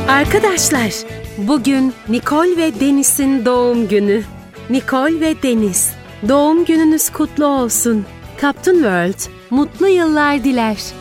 Arkadaşlar, bugün Nicole ve Deniz'in doğum günü. Nicole ve Deniz, doğum gününüz kutlu olsun. Captain World, mutlu yıllar diler.